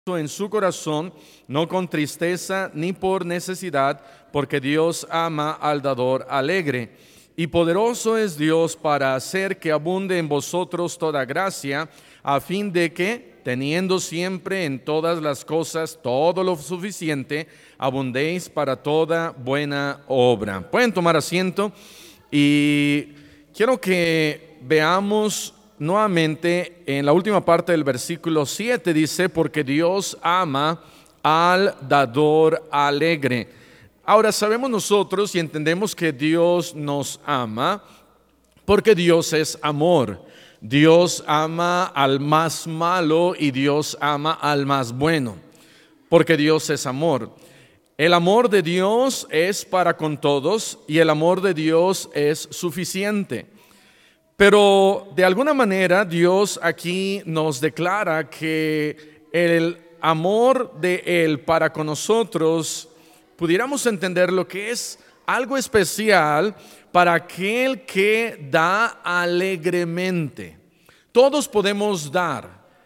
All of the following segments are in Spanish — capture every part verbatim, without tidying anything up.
en su corazón, no con tristeza ni por necesidad, porque Dios ama al dador alegre. Y poderoso es Dios para hacer que abunde en vosotros toda gracia, a fin de que, teniendo siempre en todas las cosas todo lo suficiente, abundéis para toda buena obra. Pueden tomar asiento y quiero que veamos nuevamente en la última parte del versículo siete. Dice, porque Dios ama al dador alegre. Ahora sabemos nosotros y entendemos que Dios nos ama porque Dios es amor. Dios ama al más malo y Dios ama al más bueno, porque Dios es amor. El amor de Dios es para con todos y el amor de Dios es suficiente. Pero de alguna manera Dios aquí nos declara que el amor de Él para con nosotros, pudiéramos entender lo que es algo especial para aquel que da alegremente. Todos podemos dar,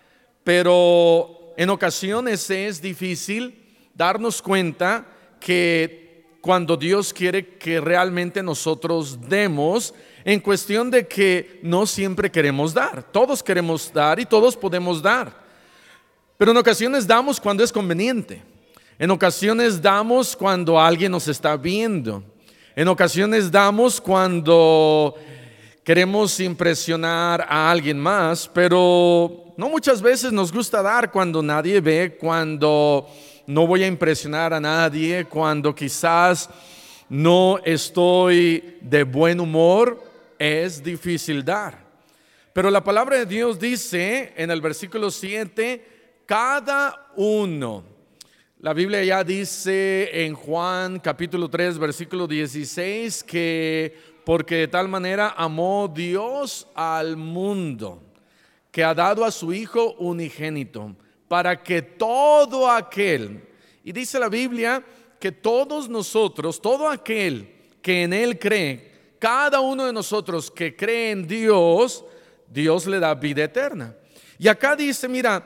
pero en ocasiones es difícil darnos cuenta que cuando Dios quiere que realmente nosotros demos, en cuestión de que no siempre queremos dar. Todos queremos dar y todos podemos dar, pero en ocasiones damos cuando es conveniente. En ocasiones damos cuando alguien nos está viendo. En ocasiones damos cuando queremos impresionar a alguien más, pero no muchas veces nos gusta dar cuando nadie ve, cuando no voy a impresionar a nadie, cuando quizás no estoy de buen humor. Es difícil dar. Pero la palabra de Dios dice en el versículo siete, cada uno. La Biblia ya dice en Juan capítulo tres versículo dieciséis que porque de tal manera amó Dios al mundo, que ha dado a su Hijo unigénito, para que todo aquel, y dice la Biblia que todos nosotros, todo aquel que en Él cree, cada uno de nosotros que cree en Dios, Dios le da vida eterna. Y acá dice, mira,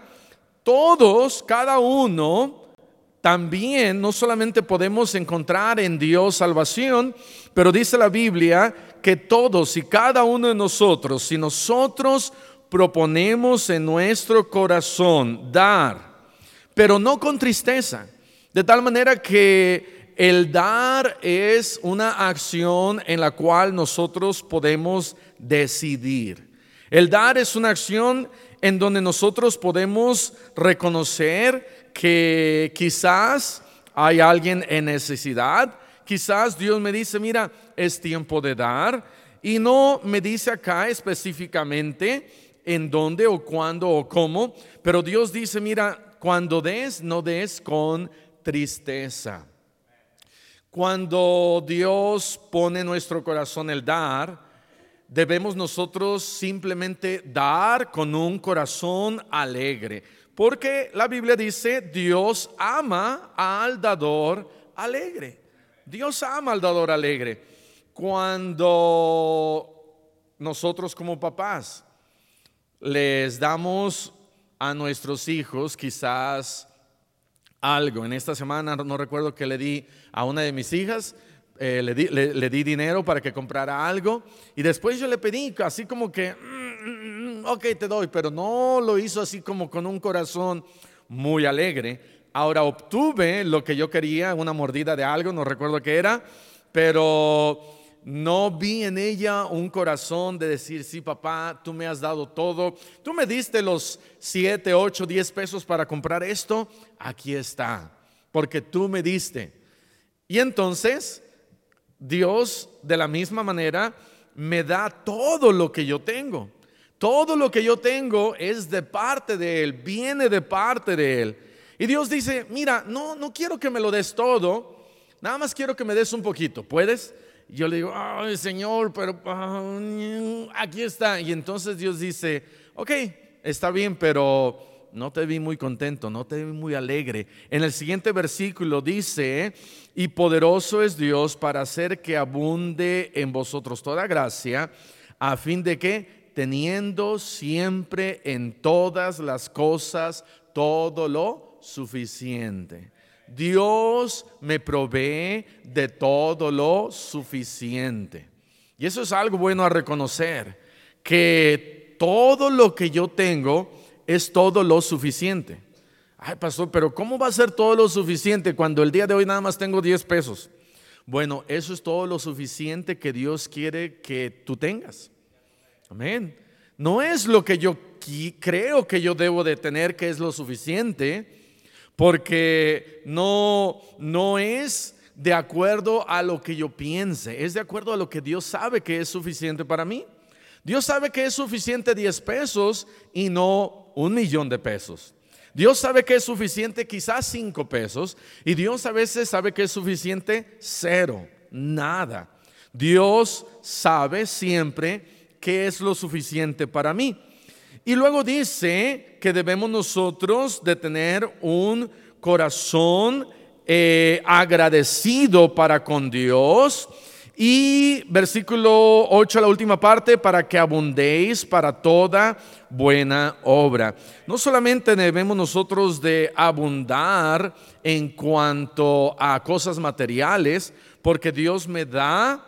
todos, cada uno, también no solamente podemos encontrar en Dios salvación, pero dice la Biblia que todos y cada uno de nosotros, si nosotros proponemos en nuestro corazón dar, pero no con tristeza, de tal manera que el dar es una acción en la cual nosotros podemos decidir. El dar es una acción en donde nosotros podemos reconocer que quizás hay alguien en necesidad. Quizás Dios me dice, mira, es tiempo de dar. Y no me dice acá específicamente en dónde o cuándo o cómo. Pero Dios dice, mira, cuando des, no des con tristeza. Cuando Dios pone en nuestro corazón el dar, debemos nosotros simplemente dar con un corazón alegre, porque la Biblia dice, Dios ama al dador alegre. Dios ama al dador alegre. Cuando nosotros como papás les damos a nuestros hijos quizás algo, en esta semana no recuerdo que le di a una de mis hijas, eh, le, di, le, le di dinero para que comprara algo y después yo le pedí así como que mm, mm, ok, te doy, pero no lo hizo así como con un corazón muy alegre. Ahora obtuve lo que yo quería, una mordida de algo, no recuerdo qué era, pero no vi en ella un corazón de decir, sí, papá, tú me has dado todo, tú me diste los siete, ocho, diez pesos para comprar esto, aquí está, porque tú me diste. Y entonces Dios de la misma manera me da todo lo que yo tengo. Todo lo que yo tengo es de parte de Él, viene de parte de Él. Y Dios dice, mira, no, no quiero que me lo des todo, nada más quiero que me des un poquito, ¿puedes? Y yo le digo, ay, Señor, pero uh, aquí está. Y entonces Dios dice, ok, está bien, pero no te vi muy contento, no te vi muy alegre. En el siguiente versículo dice, y poderoso es Dios para hacer que abunde en vosotros toda gracia, a fin de que, teniendo siempre en todas las cosas todo lo suficiente. Dios me provee de todo lo suficiente. Y eso es algo bueno a reconocer, que todo lo que yo tengo es todo lo suficiente. Ay, pastor, pero ¿cómo va a ser todo lo suficiente cuando el día de hoy nada más tengo diez pesos? Bueno, eso es todo lo suficiente que Dios quiere que tú tengas. Amén. No es lo que yo creo que yo debo de tener que es lo suficiente, porque no, no es de acuerdo a lo que yo piense, es de acuerdo a lo que Dios sabe que es suficiente para mí. Dios sabe que es suficiente diez pesos y no un millón de pesos. Dios sabe que es suficiente quizás cinco pesos y Dios a veces sabe que es suficiente cero, nada. Dios sabe siempre qué es lo suficiente para mí. Y luego dice que debemos nosotros de tener un corazón eh, agradecido para con Dios. Y versículo ocho, la última parte, para que abundéis para toda buena obra. No solamente debemos nosotros de abundar en cuanto a cosas materiales, porque Dios me da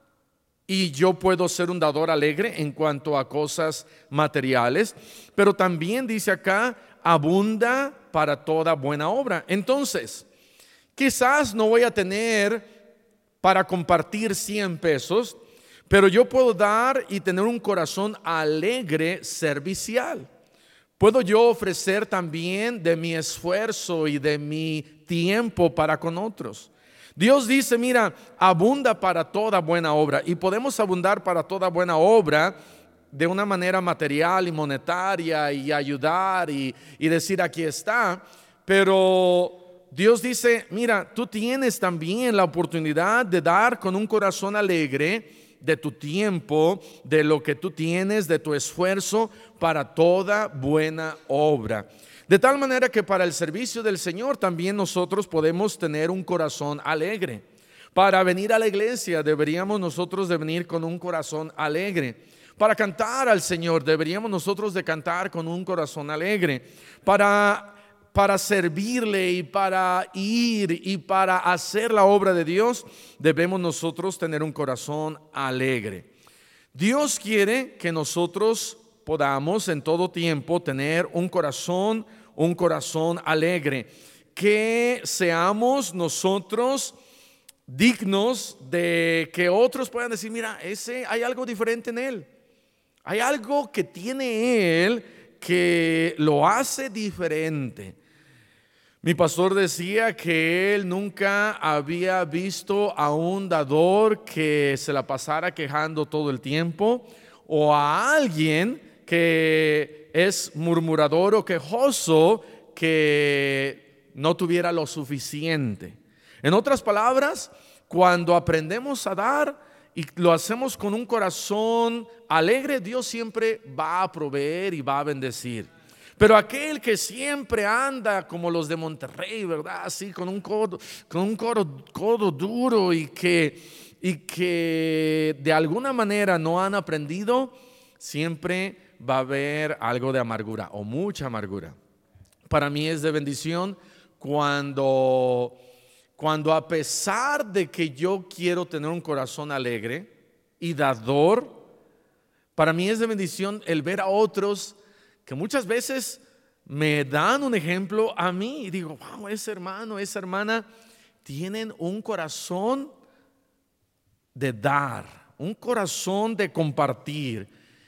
y yo puedo ser un dador alegre en cuanto a cosas materiales, pero también dice acá, abunda para toda buena obra. Entonces, quizás no voy a tener para compartir cien pesos, pero yo puedo dar y tener un corazón alegre servicial. Puedo yo ofrecer también de mi esfuerzo y de mi tiempo para con otros. Dios dice, mira, abunda para toda buena obra, y podemos abundar para toda buena obra de una manera material y monetaria y ayudar y, y decir aquí está, pero Dios dice, mira, tú tienes también la oportunidad de dar con un corazón alegre de tu tiempo, de lo que tú tienes, de tu esfuerzo para toda buena obra. De tal manera que para el servicio del Señor también nosotros podemos tener un corazón alegre. Para venir a la iglesia deberíamos nosotros de venir con un corazón alegre. Para cantar al Señor deberíamos nosotros de cantar con un corazón alegre. Para, para servirle y para ir y para hacer la obra de Dios debemos nosotros tener un corazón alegre. Dios quiere que nosotros podamos en todo tiempo tener un corazón, un corazón alegre, que seamos nosotros dignos de que otros puedan decir, mira, ese hay algo diferente en él, hay algo que tiene él que lo hace diferente. Mi pastor decía que él nunca había visto a un dador que se la pasara quejando todo el tiempo, o a alguien que es murmurador o quejoso que no tuviera lo suficiente. En otras palabras, cuando aprendemos a dar y lo hacemos con un corazón alegre, Dios siempre va a proveer y va a bendecir. Pero aquel que siempre anda como los de Monterrey, ¿verdad? Así con un codo, con un codo, codo duro y que, y que de alguna manera no han aprendido, siempre va a haber algo de amargura o mucha amargura. Para mí es de bendición cuando, cuando a pesar de que yo quiero tener un corazón alegre y dador, para mí es de bendición el ver a otros que muchas veces me dan un ejemplo a mí y digo, wow, ese hermano, esa hermana tienen un corazón de dar, un corazón de compartir.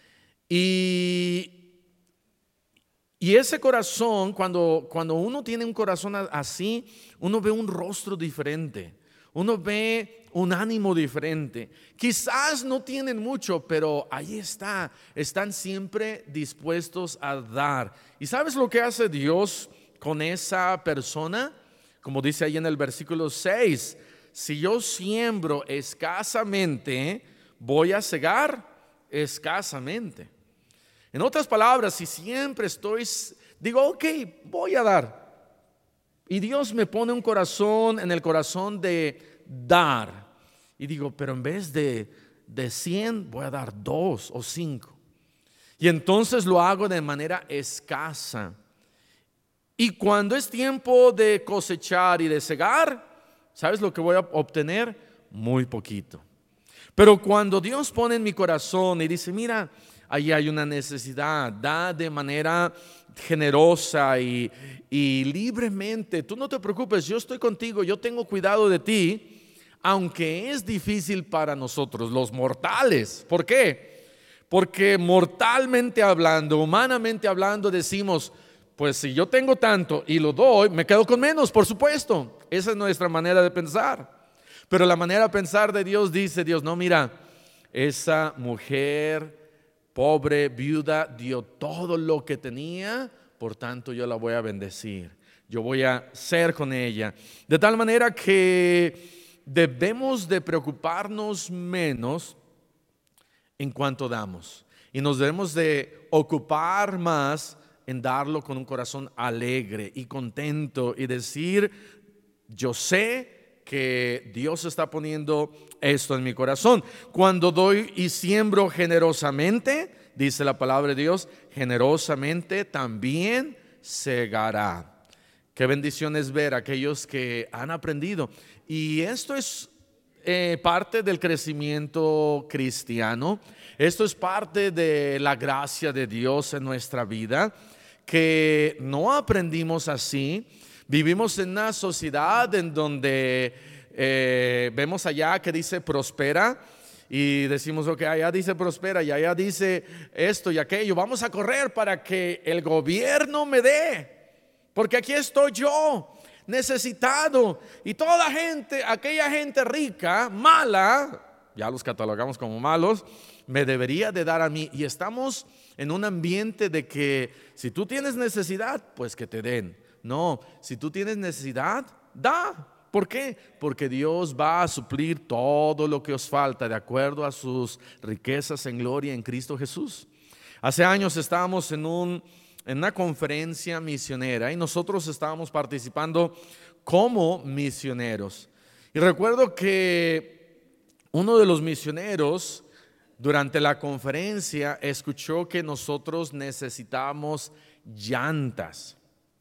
Y, y ese corazón, cuando, cuando uno tiene un corazón así, uno ve un rostro diferente, uno ve un ánimo diferente. Quizás no tienen mucho, pero ahí está, están siempre dispuestos a dar. ¿Y sabes lo que hace Dios con esa persona? Como dice ahí en el versículo seis, si yo siembro escasamente, voy a segar escasamente. En otras palabras, si siempre estoy, digo, ok, voy a dar. Y Dios me pone un corazón en el corazón de dar. Y digo, pero en vez de, de cien, voy a dar dos o cinco. Y entonces lo hago de manera escasa. Y cuando es tiempo de cosechar y de segar, ¿sabes lo que voy a obtener? Muy poquito. Pero cuando Dios pone en mi corazón y dice, mira, ahí hay una necesidad, da de manera generosa y, y libremente, tú no te preocupes, yo estoy contigo, yo tengo cuidado de ti, aunque es difícil para nosotros, los mortales. ¿Por qué? Porque mortalmente hablando, humanamente hablando, decimos, pues si yo tengo tanto y lo doy, me quedo con menos, por supuesto. Esa es nuestra manera de pensar. Pero la manera de pensar de Dios dice, Dios, no, mira, esa mujer pobre, viuda, dio todo lo que tenía, por tanto yo la voy a bendecir. Yo voy a ser con ella. De tal manera que debemos de preocuparnos menos en cuanto damos. Y nos debemos de ocupar más en darlo con un corazón alegre y contento y decir, yo sé que Dios está poniendo esto en mi corazón. Cuando doy y siembro generosamente, dice la palabra de Dios, generosamente también segará. Qué bendición es ver a aquellos que han aprendido. Y esto es eh, parte del crecimiento cristiano. Esto es parte de la gracia de Dios en nuestra vida, que no aprendimos así. Vivimos en una sociedad en donde eh, vemos allá que dice prospera y decimos, ok, allá dice prospera y allá dice esto y aquello. Vamos a correr para que el gobierno me dé, porque aquí estoy yo necesitado y toda gente, aquella gente rica, mala, ya los catalogamos como malos, me debería de dar a mí. Y estamos en un ambiente de que si tú tienes necesidad, pues que te den. No, si tú tienes necesidad, da. ¿Por qué? Porque Dios va a suplir todo lo que os falta de acuerdo a sus riquezas en gloria en Cristo Jesús. Hace años estábamos en, un, en una conferencia misionera y nosotros estábamos participando como misioneros. Y recuerdo que uno de los misioneros durante la conferencia escuchó que nosotros necesitábamos llantas.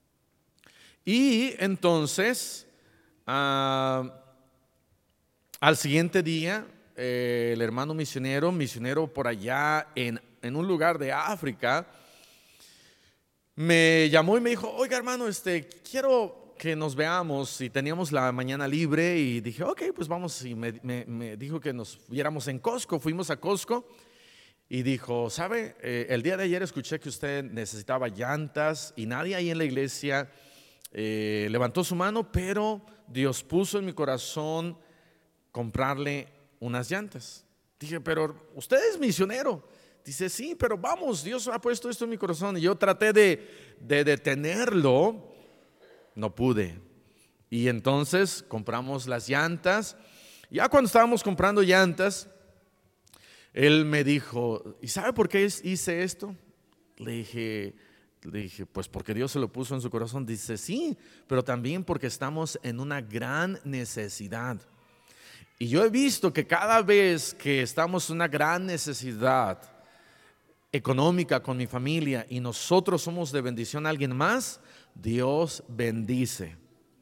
Y entonces, uh, al siguiente día, eh, el hermano misionero, misionero por allá en, en un lugar de África, me llamó y me dijo, oiga hermano, este, quiero que nos veamos. Y teníamos la mañana libre y dije, ok, pues vamos. Y me, me, me dijo que nos viéramos en Costco. Fuimos a Costco y dijo, ¿sabe? Eh, el día de ayer escuché que usted necesitaba llantas y nadie ahí en la iglesia Eh, levantó su mano, pero Dios puso en mi corazón comprarle unas llantas. Dije, pero usted es misionero. Dice, sí, pero vamos, Dios ha puesto esto en mi corazón. Y yo traté de, de detenerlo, no pude. Y entonces compramos las llantas. Ya cuando estábamos comprando llantas, él me dijo, ¿y sabe por qué hice esto? Le dije, Le dije, pues porque Dios se lo puso en su corazón. Dice, sí, pero también porque estamos en una gran necesidad. Y yo he visto que cada vez que estamos en una gran necesidad económica con mi familia y nosotros somos de bendición a alguien más, Dios bendice.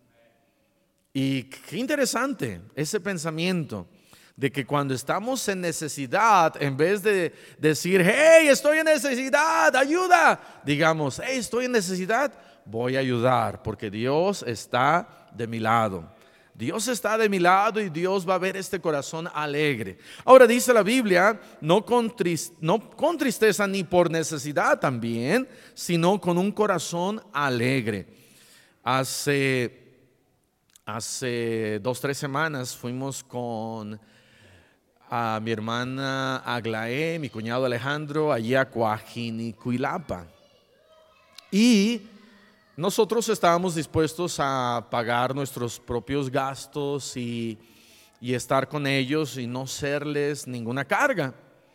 Y qué interesante ese pensamiento de que cuando estamos en necesidad, en vez de decir, hey, estoy en necesidad, ayuda, digamos, hey, estoy en necesidad, voy a ayudar porque Dios está de mi lado. Dios está de mi lado y Dios va a ver este corazón alegre. Ahora dice la Biblia, no con, trist- no con tristeza ni por necesidad también, sino con un corazón alegre. Hace, hace dos, tres semanas fuimos con a mi hermana Aglaé, mi cuñado Alejandro, allí a Coajinicuilapa. Y nosotros estábamos dispuestos a pagar nuestros propios gastos y, y estar con ellos y no serles ninguna carga.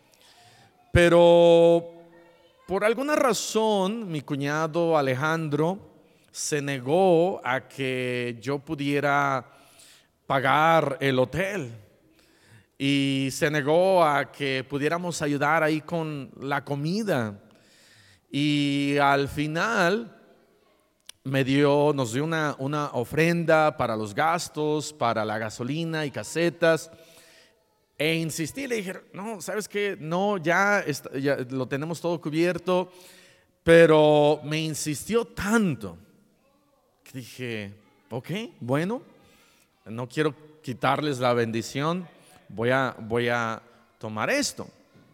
Pero por alguna razón mi cuñado Alejandro se negó a que yo pudiera pagar el hotel. Y se negó a que pudiéramos ayudar ahí con la comida. Y al final, me dio, nos dio una, una ofrenda para los gastos, para la gasolina y casetas. E insistí, le dije, no, ¿sabes qué? No, ya, está, ya lo tenemos todo cubierto. Pero me insistió tanto que dije, ok, bueno, no quiero quitarles la bendición, voy a, voy a tomar esto.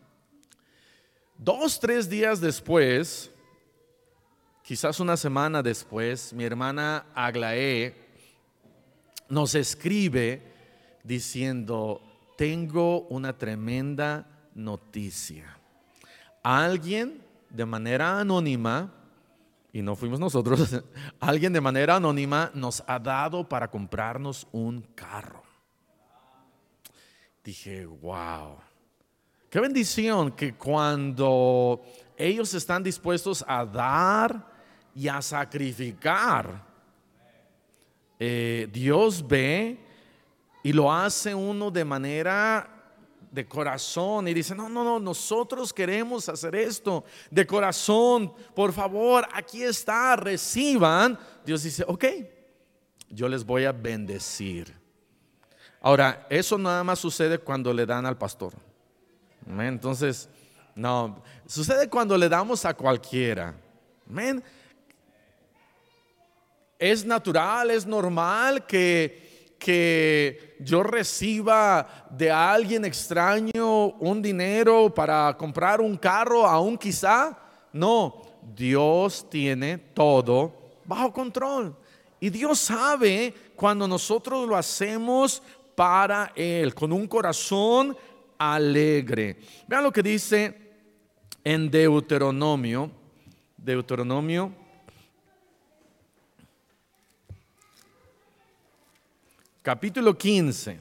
Dos, tres días después, quizás una semana después, mi hermana Aglaé nos escribe diciendo, tengo una tremenda noticia. Alguien de manera anónima, y no fuimos nosotros, alguien de manera anónima nos ha dado para comprarnos un carro. Dije, wow, qué bendición que cuando ellos están dispuestos a dar y a sacrificar, eh, Dios ve y lo hace uno de manera de corazón y dice, no, no, no, nosotros queremos hacer esto de corazón, por favor, aquí está, reciban. Dios dice, ok, yo les voy a bendecir. Ahora, eso nada más sucede cuando le dan al pastor. Entonces, no, sucede cuando le damos a cualquiera. Amén. Es natural, es normal que que yo reciba de alguien extraño un dinero para comprar un carro, aún quizá. No, Dios tiene todo bajo control. Y Dios sabe cuando nosotros lo hacemos para Él, con un corazón alegre. Vean lo que dice en Deuteronomio, Deuteronomio capítulo quince,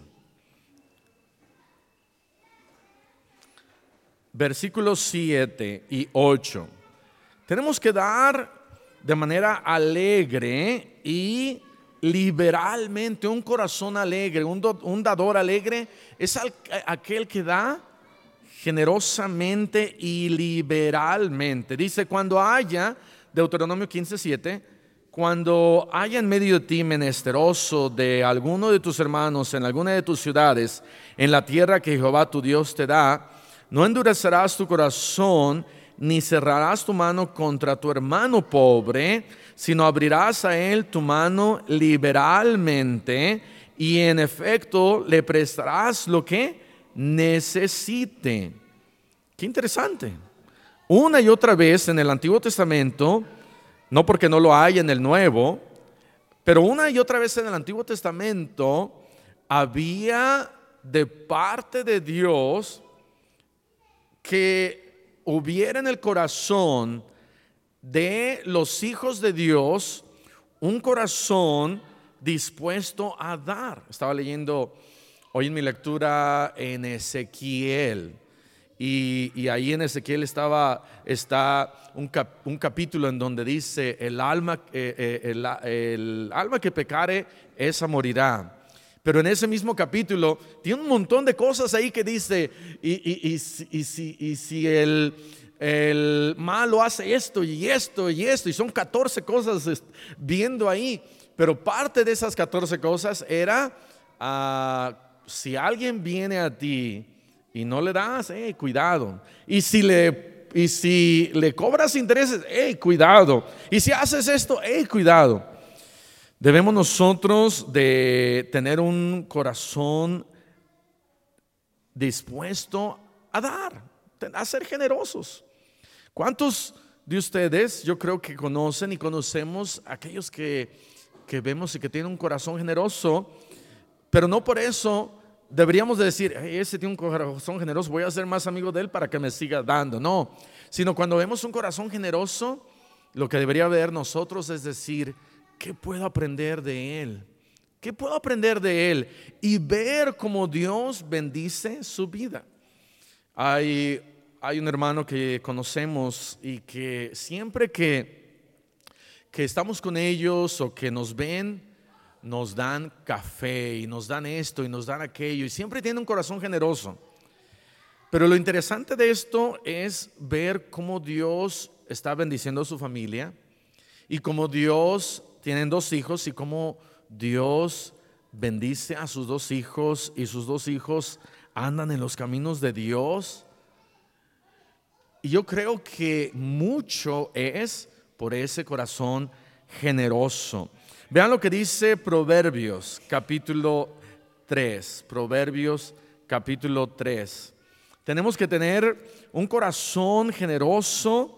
versículos siete y ocho. Tenemos que dar de manera alegre y liberalmente. Un corazón alegre, un, do, un dador alegre es al, aquel que da generosamente y liberalmente. Dice, cuando haya, Deuteronomio quince, siete, cuando haya en medio de ti menesteroso de alguno de tus hermanos en alguna de tus ciudades, en la tierra que Jehová tu Dios te da, no endurecerás tu corazón, ni cerrarás tu mano contra tu hermano pobre, sino abrirás a él tu mano liberalmente, y en efecto le prestarás lo que necesite. Qué interesante. Una y otra vez en el Antiguo Testamento, no porque no lo hay en el Nuevo, pero una y otra vez en el Antiguo Testamento había de parte de Dios que hubiera en el corazón de los hijos de Dios un corazón dispuesto a dar. Estaba leyendo hoy en mi lectura en Ezequiel. Y, y ahí en Ezequiel estaba, está un, cap, un capítulo en donde dice, el alma, eh, eh, el, el alma que pecare, esa morirá. Pero en ese mismo capítulo tiene un montón de cosas ahí que dice, y, y, y, y, y si, y si el, el malo hace esto y esto y esto, y son catorce cosas viendo ahí. Pero parte de esas catorce cosas era, uh, si alguien viene a ti y no le das, hey, cuidado. Y si le, y si le cobras intereses, hey, cuidado. Y si haces esto, hey, cuidado. Debemos nosotros de tener un corazón dispuesto a dar, a ser generosos. ¿Cuántos de ustedes, yo creo que conocen y conocemos a aquellos que, que vemos y que tienen un corazón generoso, pero no por eso deberíamos de decir, hey, ese tiene un corazón generoso, voy a ser más amigo de él para que me siga dando? No, sino cuando vemos un corazón generoso, lo que debería ver nosotros es decir, ¿qué puedo aprender de él? ¿Qué puedo aprender de él? Y ver cómo Dios bendice su vida. Hay, hay un hermano que conocemos y que siempre que, que estamos con ellos o que nos ven, nos dan café y nos dan esto y nos dan aquello, y siempre tiene un corazón generoso. Pero lo interesante de esto es ver cómo Dios está bendiciendo a su familia y como Dios, tienen dos hijos y como Dios bendice a sus dos hijos y sus dos hijos andan en los caminos de Dios. Y yo creo que mucho es por ese corazón generoso. Vean lo que dice Proverbios capítulo tres. Proverbios capítulo tres. Tenemos que tener un corazón generoso.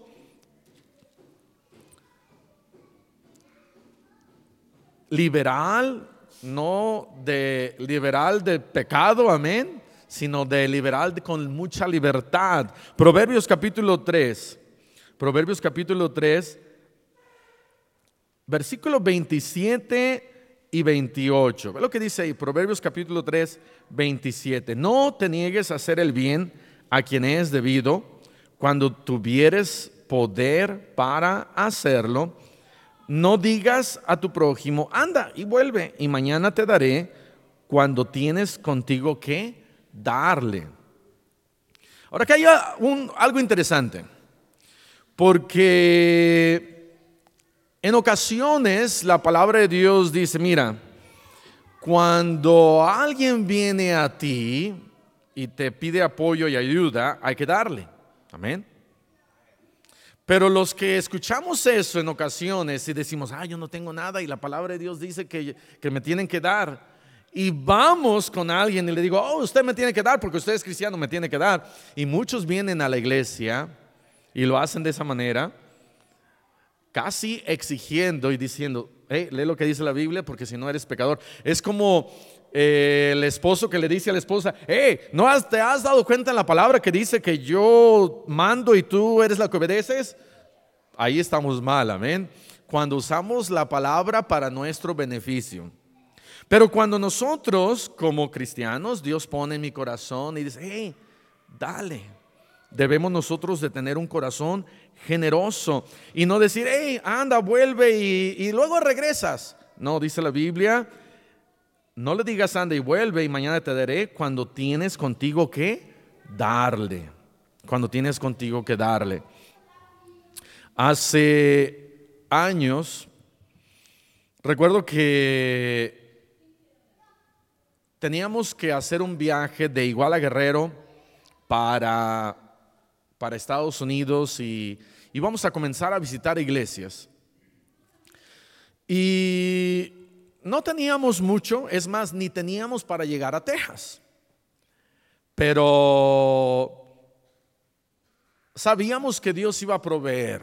Liberal, no de liberal de pecado, amén, sino de liberal de, con mucha libertad. Proverbios capítulo tres, Proverbios capítulo tres, versículos veintisiete y veintiocho. Ve lo que dice ahí, Proverbios capítulo tres, veintisiete. No te niegues a hacer el bien a quien es debido, cuando tuvieres poder para hacerlo. No digas a tu prójimo, anda y vuelve, y mañana te daré, cuando tienes contigo que darle. Ahora, que hay un, algo interesante, porque en ocasiones la palabra de Dios dice, mira, cuando alguien viene a ti y te pide apoyo y ayuda, hay que darle. Amén. Pero los que escuchamos eso en ocasiones y decimos, ah, yo no tengo nada y la palabra de Dios dice que, que me tienen que dar. Y vamos con alguien y le digo, oh, usted me tiene que dar porque usted es cristiano, me tiene que dar. Y muchos vienen a la iglesia y lo hacen de esa manera, casi exigiendo y diciendo, hey, lee lo que dice la Biblia porque si no eres pecador. Es como eh, el esposo que le dice a la esposa, hey, ¿no has, te has dado cuenta en la palabra que dice que yo mando y tú eres la que obedeces? Ahí estamos mal, amén. Cuando usamos la palabra para nuestro beneficio. Pero cuando nosotros como cristianos, Dios pone en mi corazón y dice, hey, dale. Debemos nosotros de tener un corazón generoso y no decir, hey, anda, vuelve y, y luego regresas. No, dice la Biblia, no le digas anda y vuelve y mañana te daré, cuando tienes contigo que darle. Cuando tienes contigo que darle. Hace años, recuerdo que teníamos que hacer un viaje de Iguala a Guerrero para... para Estados Unidos y íbamos a comenzar a visitar iglesias. Y no teníamos mucho, es más, ni teníamos para llegar a Texas. Pero sabíamos que Dios iba a proveer.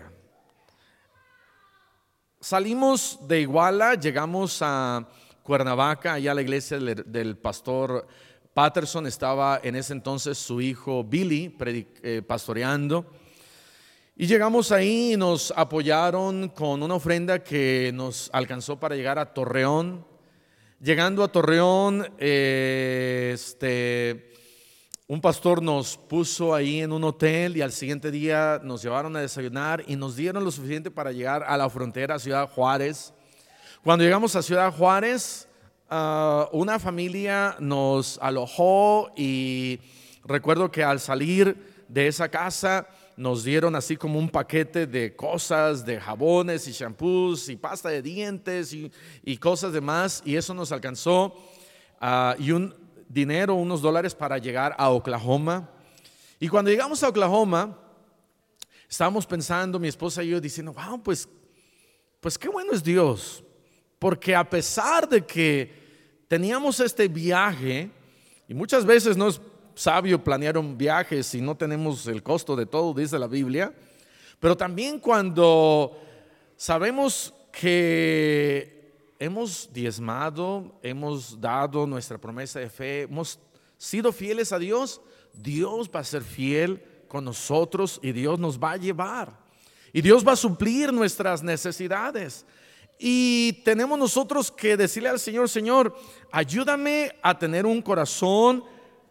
Salimos de Iguala, llegamos a Cuernavaca, allá a la iglesia del, del pastor Patterson. Estaba en ese entonces su hijo Billy predic- eh, pastoreando. Y llegamos ahí y nos apoyaron con una ofrenda que nos alcanzó para llegar a Torreón. Llegando a Torreón, eh, este, un pastor nos puso ahí en un hotel y al siguiente día nos llevaron a desayunar y nos dieron lo suficiente para llegar a la frontera, a Ciudad Juárez. Cuando llegamos a Ciudad Juárez, Uh, una familia nos alojó y recuerdo que al salir de esa casa nos dieron así como un paquete de cosas, de jabones y shampoos y pasta de dientes y, y cosas demás, y eso nos alcanzó uh, y un dinero, unos dólares para llegar a Oklahoma. Y cuando llegamos a Oklahoma estábamos pensando, mi esposa y yo, diciendo, wow, pues, pues qué bueno es Dios, porque a pesar de que teníamos este viaje, y muchas veces no es sabio planear un viaje si no tenemos el costo de todo, dice la Biblia, pero también cuando sabemos que hemos diezmado, hemos dado nuestra promesa de fe, hemos sido fieles a Dios, Dios va a ser fiel con nosotros y Dios nos va a llevar y Dios va a suplir nuestras necesidades. Y tenemos nosotros que decirle al Señor, Señor, ayúdame a tener un corazón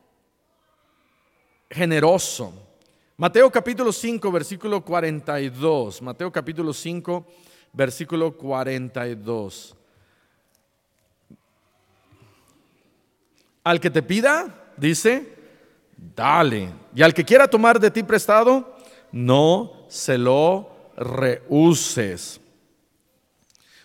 generoso. Mateo capítulo cinco, versículo cuarenta y dos. Mateo capítulo cinco, versículo cuarenta y dos. Al que te pida, dice, dale. Y al que quiera tomar de ti prestado, no se lo rehuses.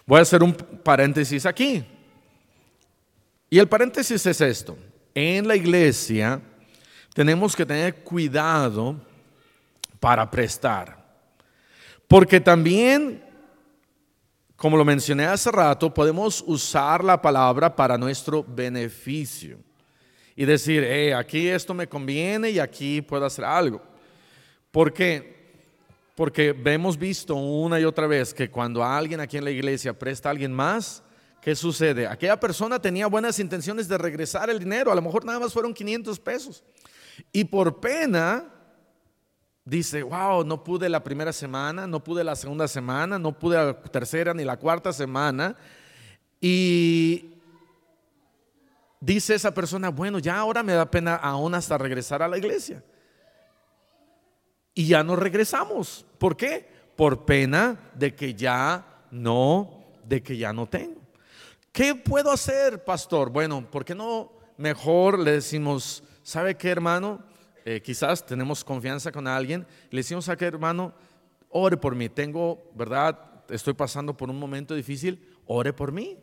Voy a hacer un paréntesis aquí. Y el paréntesis es esto. En la iglesia tenemos que tener cuidado para prestar. Porque también, como lo mencioné hace rato, podemos usar la palabra para nuestro beneficio. Y decir, hey, aquí esto me conviene y aquí puedo hacer algo. ¿Por qué? Porque hemos visto una y otra vez que cuando alguien aquí en la iglesia presta a alguien más, ¿qué sucede? Aquella persona tenía buenas intenciones de regresar el dinero, a lo mejor nada más fueron quinientos pesos. Y por pena, dice, wow, no pude la primera semana, no pude la segunda semana, no pude la tercera ni la cuarta semana. Y dice esa persona, bueno, ya ahora me da pena aún hasta regresar a la iglesia. Y ya no regresamos. ¿Por qué? Por pena de que ya no, de que ya no tengo. ¿Qué puedo hacer, pastor? Bueno, ¿por qué no mejor le decimos, ¿sabe qué, hermano? Eh, quizás tenemos confianza con alguien. Le decimos a qué, hermano, ore por mí. Tengo, ¿verdad? Estoy pasando por un momento difícil. Ore por mí.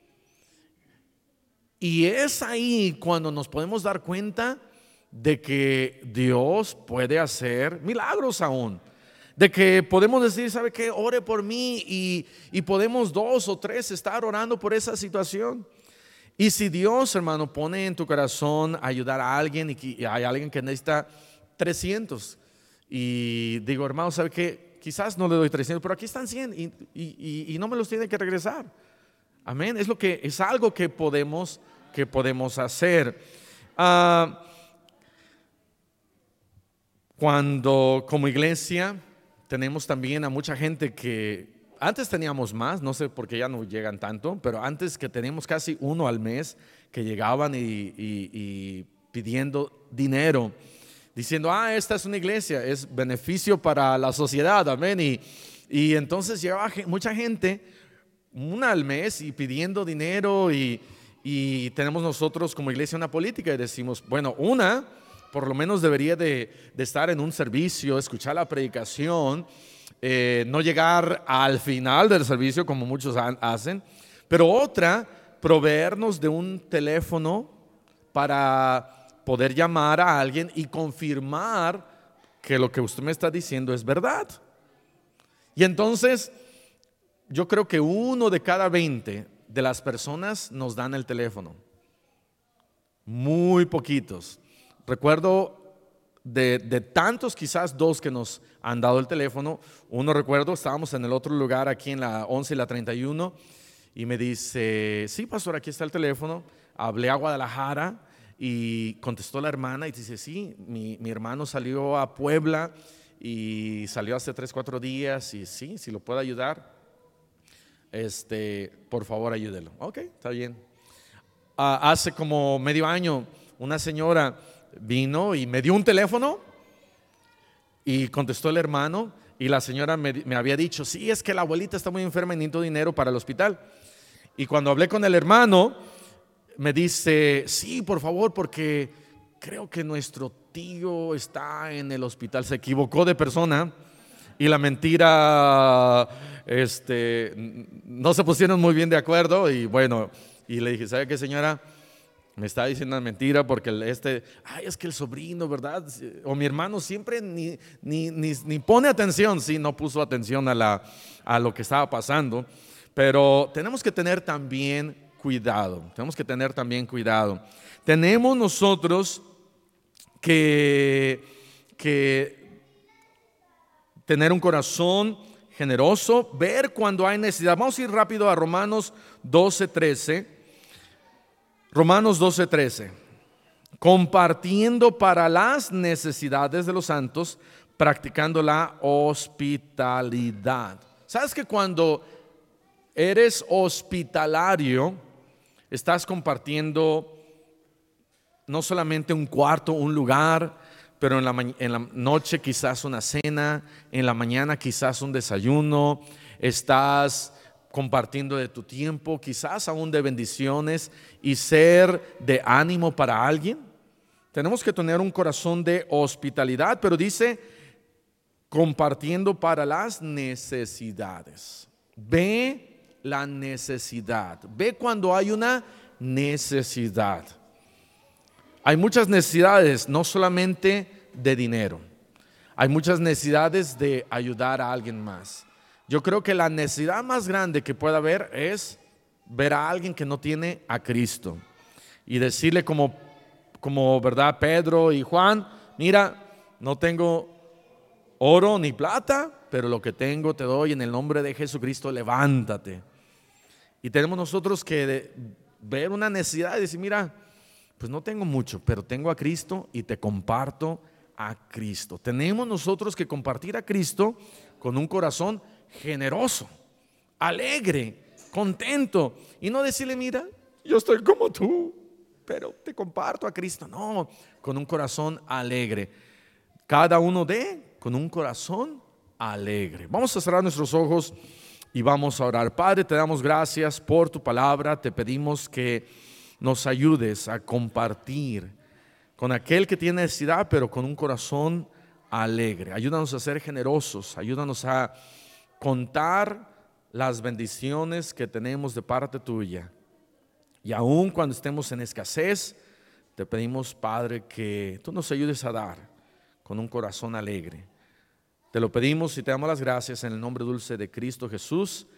Y es ahí cuando nos podemos dar cuenta de que Dios puede hacer milagros aún. De que podemos decir, ¿sabe qué? Ore por mí y, y podemos dos o tres estar orando por esa situación. Y si Dios, hermano, pone en tu corazón ayudar a alguien y hay alguien que necesita trescientos y digo, hermano, ¿sabe qué? Quizás no le doy trescientos, pero aquí están cien y, y, y no me los tiene que regresar. Amén. Es lo que es algo que podemos que podemos hacer. Uh, cuando como iglesia tenemos también a mucha gente que antes teníamos más, no sé por qué ya no llegan tanto, pero antes que teníamos casi uno al mes que llegaban y, y, y pidiendo dinero, diciendo, ah, esta es una iglesia, es beneficio para la sociedad, amén. Y, y entonces llegaba mucha gente, una al mes, y pidiendo dinero y, y tenemos nosotros como iglesia una política y decimos, bueno, una, por lo menos debería de, de estar en un servicio, escuchar la predicación, eh, no llegar al final del servicio como muchos hacen, pero otra, proveernos de un teléfono para poder llamar a alguien y confirmar que lo que usted me está diciendo es verdad. Y entonces, yo creo que uno de cada veinte de las personas nos dan el teléfono. Muy poquitos. Recuerdo de, de tantos, quizás dos que nos han dado el teléfono. Uno recuerdo, estábamos en el otro lugar aquí en la once y la treinta y uno y me dice, sí, pastor, aquí está el teléfono. Hablé a Guadalajara y contestó la hermana y dice, sí, mi, mi hermano salió a Puebla y salió hace tres, cuatro días y sí, si lo puedo ayudar, este, por favor ayúdelo. Ok, está bien. Uh, hace como medio año una señora vino y me dio un teléfono y contestó el hermano y la señora me, me había dicho, sí, es que la abuelita está muy enferma y necesito dinero para el hospital. Y cuando hablé con el hermano me dice, sí, por favor, porque creo que nuestro tío está en el hospital. Se equivocó de persona y la mentira, este, no se pusieron muy bien de acuerdo y bueno, y le dije, ¿sabe qué, señora? Me está diciendo una mentira porque este, ay, es que el sobrino, ¿verdad? O mi hermano siempre ni, ni, ni, ni pone atención, sí, no puso atención a, la, a lo que estaba pasando. Pero tenemos que tener también cuidado, tenemos que tener también cuidado. Tenemos nosotros que, que tener un corazón generoso, ver cuando hay necesidad. Vamos a ir rápido a Romanos doce, trece. Romanos doce, trece. Compartiendo para las necesidades de los santos, practicando la hospitalidad. ¿Sabes que cuando eres hospitalario, estás compartiendo no solamente un cuarto, un lugar, pero en la, en la noche quizás una cena, en la mañana quizás un desayuno, estás compartiendo de tu tiempo, quizás aún de bendiciones y ser de ánimo para alguien? Tenemos que tener un corazón de hospitalidad, pero dice compartiendo para las necesidades. Ve la necesidad. Ve cuando hay una necesidad. Hay muchas necesidades, no solamente de dinero. Hay muchas necesidades de ayudar a alguien más. Yo creo que la necesidad más grande que pueda haber es ver a alguien que no tiene a Cristo y decirle como, como verdad, Pedro y Juan, mira, no tengo oro ni plata, pero lo que tengo te doy en el nombre de Jesucristo, levántate. Y tenemos nosotros que de, ver una necesidad y decir, mira, pues no tengo mucho, pero tengo a Cristo y te comparto a Cristo. Tenemos nosotros que compartir a Cristo con un corazón generoso, alegre, contento, y no decirle, mira, yo estoy como tú, pero te comparto a Cristo. No, con un corazón alegre. Cada uno dé con un corazón alegre. Vamos a cerrar nuestros ojos y vamos a orar. Padre, te damos gracias por tu palabra. Te pedimos que nos ayudes a compartir con aquel que tiene necesidad, pero con un corazón alegre. Ayúdanos a ser generosos. Ayúdanos a contar las bendiciones que tenemos de parte tuya. Y aun cuando estemos en escasez, te pedimos, Padre, que tú nos ayudes a dar con un corazón alegre. Te lo pedimos y te damos las gracias en el nombre dulce de Cristo Jesús.